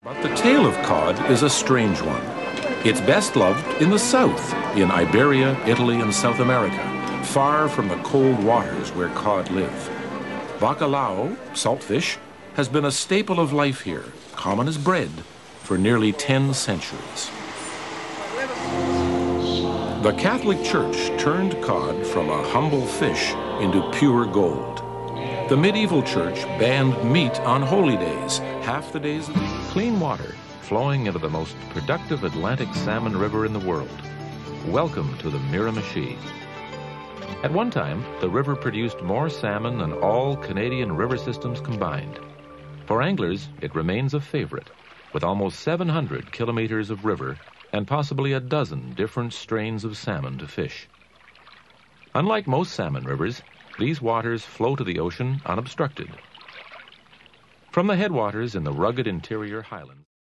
But the tale of cod is a strange one. It's best loved in the south, in Iberia, Italy, and South America, far from the cold waters where cod live. Bacalao, saltfish, has been a staple of life here, common as bread, for nearly 10 centuries. The Catholic Church turned cod from a humble fish into pure gold. The medieval church banned meat on holy days, half the days of the year. Clean water flowing into the most productive Atlantic salmon river in the world. Welcome to the Miramichi. At one time, the river produced more salmon than all Canadian river systems combined. For anglers, it remains a favorite, with almost 700 kilometers of river and possibly a dozen different strains of salmon to fish. Unlike most salmon rivers, these waters flow to the ocean unobstructed. From the headwaters in the rugged interior highlands,